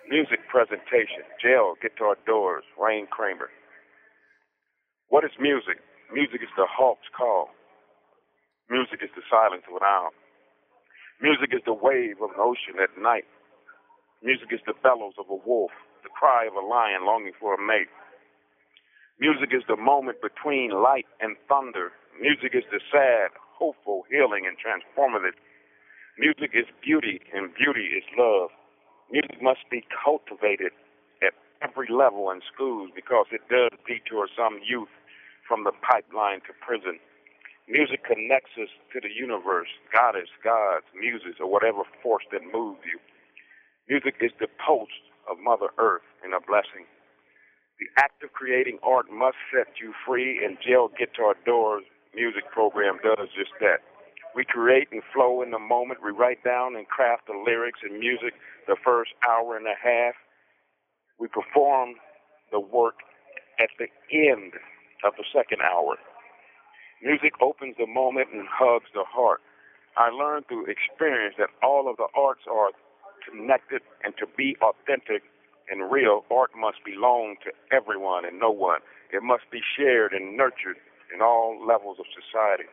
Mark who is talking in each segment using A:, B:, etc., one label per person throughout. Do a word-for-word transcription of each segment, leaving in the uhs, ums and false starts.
A: Music presentation, Jail, Guitar Doors, Wayne Kramer. What is music? Music is the hawk's call. Music is the silence of an owl. Music is the wave of an ocean at night. Music is the bellows of a wolf, the cry of a lion longing for a mate. Music is the moment between light and thunder. Music is the sad, hopeful, healing, and transformative. Music is beauty, and beauty is love. Music must be cultivated at every level in schools because it does detour some youth from the pipeline to prison. Music connects us to the universe, goddess, gods, muses, or whatever force that moves you. Music is the pulse of Mother Earth and a blessing. The act of creating art must set you free, and Jail Guitar Doors music program does just that. We create and flow in the moment. We write down and craft the lyrics and music the first hour and a half. We perform the work at the end of the second hour. Music opens the moment and hugs the heart. I learned through experience that all of the arts are connected, and to be authentic and real, art must belong to everyone and no one. It must be shared and nurtured in all levels of society.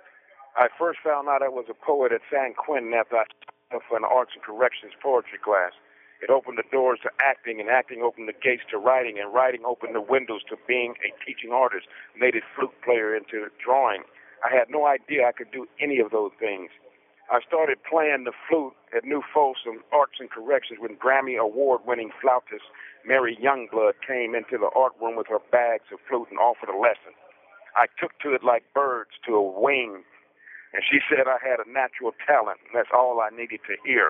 A: I first found out I was a poet at San Quentin after I signed up for an arts and corrections poetry class. It opened the doors to acting, and acting opened the gates to writing, and writing opened the windows to being a teaching artist, made a flute player into drawing. I had no idea I could do any of those things. I started playing the flute at New Folsom Arts and Corrections when Grammy Award-winning flautist Mary Youngblood came into the art room with her bags of flute and offered a lesson. I took to it like birds to a wing, and she said I had a natural talent, and that's all I needed to hear.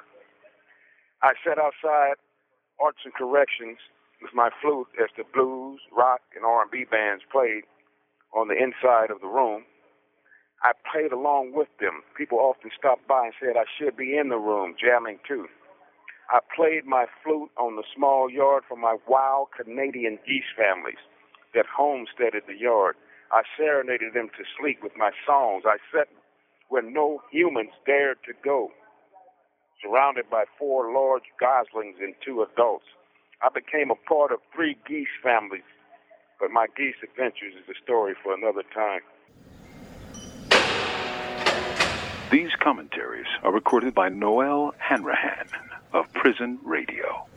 A: I sat outside Arts and Corrections with my flute as the blues, rock, and R and B bands played on the inside of the room. I played along with them. People often stopped by and said I should be in the room jamming too. I played my flute on the small yard for my wild Canadian geese families that homesteaded the yard. I serenaded them to sleep with my songs. I sat where no humans dared to go, surrounded by four large goslings and two adults. I became a part of three geese families, but my geese adventures is a story for another time.
B: These commentaries are recorded by Noel Hanrahan of Prison Radio.